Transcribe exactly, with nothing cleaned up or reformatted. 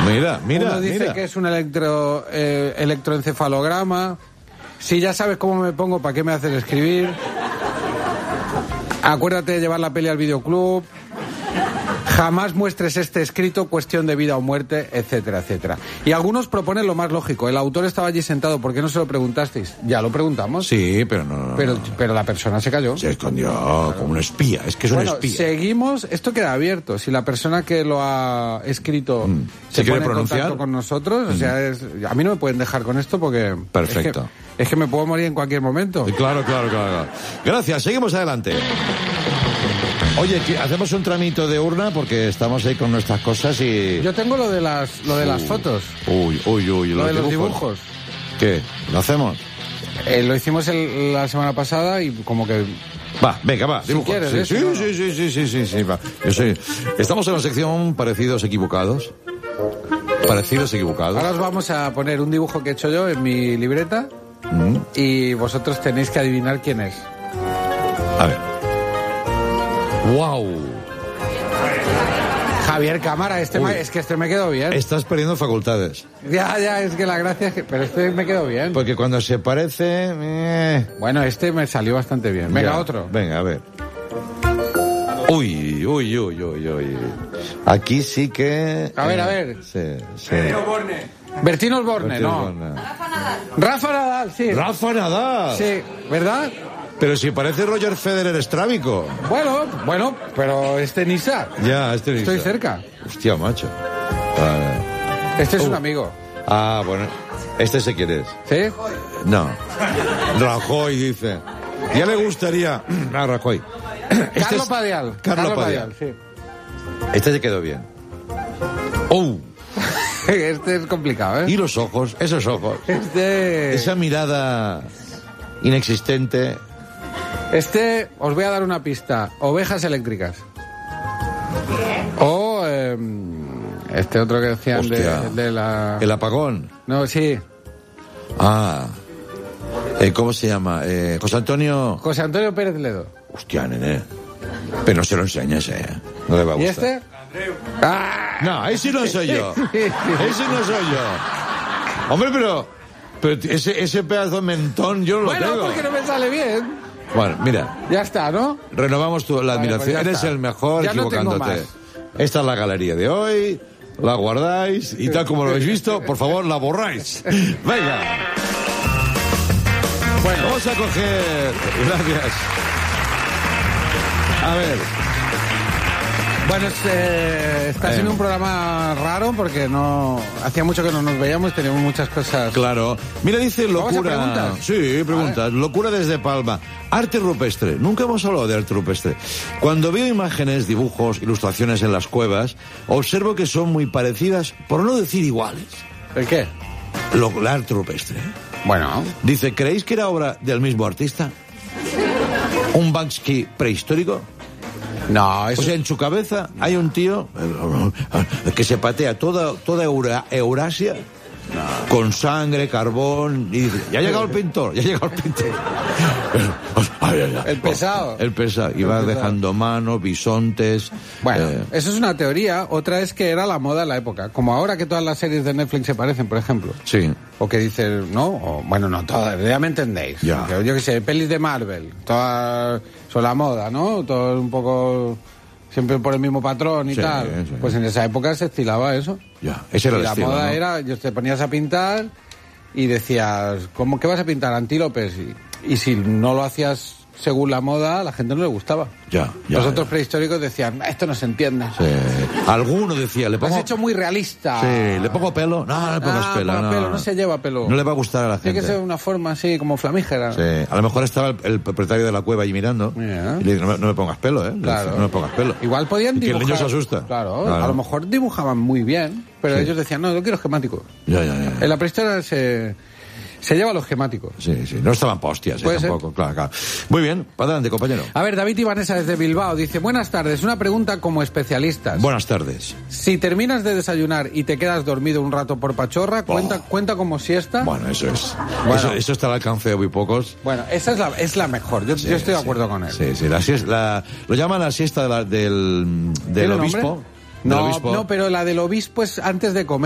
Mira, mira, Uno dice mira. que es un electro, eh, electroencefalograma. Si ya sabes cómo me pongo, ¿para qué me haces escribir? Acuérdate de llevar la peli al videoclub. Jamás muestres este escrito, cuestión de vida o muerte, etcétera, etcétera. Y algunos proponen lo más lógico. El autor estaba allí sentado, ¿por qué no se lo preguntasteis? Ya lo preguntamos. Sí, pero no, no, Pero, no. pero la persona se cayó. Se escondió como un espía. Es que es Bueno, un espía. seguimos. Esto queda abierto. Si la persona que lo ha escrito Mm. se ¿Se quiere pone en pronunciar? contacto con nosotros, o sea, es, a mí no me pueden dejar con esto porque... Perfecto. Es que, es que me puedo morir en cualquier momento. Claro, claro, claro, claro. Gracias, seguimos adelante. Oye, ¿qué- hacemos un tramito de urna porque estamos ahí con nuestras cosas y... Yo tengo lo de las, lo de las fotos. Uy, uy, uy. Lo de los dibujos. ¿Qué? ¿Lo hacemos? Eh, lo hicimos el- la semana pasada y como que... Va, venga, va, dibujo. quieres, sí, ¿eh? sí, Si no, sí, sí, sí, sí, sí, sí, va. Yo soy... Estamos en la sección parecidos equivocados. Parecidos equivocados. Ahora os vamos a poner un dibujo que he hecho yo en mi libreta Mm. y vosotros tenéis que adivinar quién es. A ver. ¡Wow! Javier Cámara, este Uy. me- es que este me quedó bien. Estás perdiendo facultades. Ya, ya, es que la gracia es que... Pero este me quedó bien. Porque cuando se parece... eh, Bueno, este me salió bastante bien. Venga, ya. otro. Venga, a ver. Uy, uy, uy, uy, uy. Aquí sí que... A ver, eh, a ver. Sí, sí. Bertino Osborne, Bertín no. Osborne. Rafa Nadal, sí. Rafa Nadal. Sí, ¿verdad? Pero si parece Roger Federer estrábico. Bueno, bueno, pero este Nisa. Ya, este Estoy dice. cerca. Hostia, macho. Ah, Este es Uh. un amigo. Ah, bueno. Este sé quién es. ¿Sí? No. Rajoy dice. Ya le gustaría a Rajoy. Este Carlos es- Padial. Carlos Padial. sí. Este se quedó bien. ¡Oh! Este es complicado, ¿eh? Y los ojos, esos ojos. Este... Esa mirada inexistente. Este, os voy a dar una pista. Ovejas eléctricas. O eh, este otro que decían de, Hostia. de la... El apagón. No, sí. Ah. Eh, ¿Cómo se llama? Eh, José Antonio. José Antonio Pérez Ledo. Hostia, nene. Pero no se lo enseñes, eh. No le va a ¿Y gustar. este? ¡Ah! No, ahí sí no soy yo. Ese no soy yo. Hombre, pero, pero ese, ese pedazo de mentón yo no lo Bueno, tengo. porque no me sale bien. Bueno, mira, Ya está, ¿no? renovamos tu, la Vale, admiración. pues ya Eres está. el mejor Ya no tengo equivocándote. Esta es la galería de hoy. La guardáis y tal como lo habéis visto, por favor, la borráis. Venga. Bueno, vamos a coger... Gracias. A ver. Bueno, es, eh, está siendo Eh. un programa raro porque no hacía mucho que no nos veíamos, teníamos muchas cosas. Claro. Mira, dice ¿Vamos a locura. preguntas? Sí, preguntas. Locura desde Palma. Arte rupestre. Nunca hemos hablado de arte rupestre. Cuando veo imágenes, dibujos, ilustraciones en las cuevas, observo que son muy parecidas, por no decir iguales. ¿El qué? Lo, el arte rupestre. Bueno, Dice, ¿creéis que era obra del mismo artista? ¿Un Banksy prehistórico? no, eso O sea, en su cabeza hay un tío que se patea toda, toda Eura- Eurasia con sangre, carbón, y dice, ya ha llegado el pintor, ya ha llegado el pintor. Ay, ay, ay. El pesado. El pesado. Y El va pesado. dejando manos, bisontes. Bueno, eh, eso es una teoría. Otra es que era la moda en la época. Como ahora que todas las series de Netflix se parecen, por ejemplo. sí. O que dices, ¿no? O, bueno, no todas, ya me entendéis. Ya. Que yo qué sé, pelis de Marvel. Todas son la moda, ¿no? Todo un poco... Siempre por el mismo patrón y Sí, tal. sí. Pues en esa época se estilaba eso. Ya, ese era Y el la estilo, moda ¿no? era, yo te ponías a pintar y decías, ¿cómo que vas a pintar antílopes? Y, y si no lo hacías según la moda, a la gente no le gustaba. Ya, ya, Los otros ya. prehistóricos decían, esto no se entiende. Sí. Alguno decía, le Lo has pongo... hecho muy realista. Sí, ¿le pongo pelo? No, no le pongas Ah, pelo. ponga No, pelo, no se lleva pelo. No le va a gustar a la Tiene gente. que ser una forma así, como flamígera. Sí, a lo mejor estaba el, el propietario de la cueva allí mirando. Ya. Y le dice, no me, no me pongas pelo, ¿eh? Le Claro. dice, no me pongas pelo. Igual podían Y que el dibujar. niño se asusta. Claro, Claro. a lo mejor dibujaban muy bien, pero Sí. ellos decían, no, yo quiero esquemático. Ya, ya, ya. En la prehistoria se, se lleva lo esquemático. Sí, sí. No estaban postias, ¿eh? Puede ser. Tampoco. Claro, claro. Muy bien, para adelante, compañero. A ver, David y Vanessa desde Bilbao dice, buenas tardes, una pregunta como especialistas. Buenas tardes. Si terminas de desayunar y te quedas dormido un rato por pachorra, ¿cuenta, Oh. cuenta como siesta? Bueno, eso es. Bueno. Eso, eso está al alcance de muy pocos. Bueno, esa es la, es la mejor, yo, Sí, yo estoy de sí. acuerdo con él. Sí, sí. La siesta, la- lo llaman la siesta de la- del, del ¿Tiene obispo. nombre? Del No, obispo. no, pero la del obispo es antes de comer.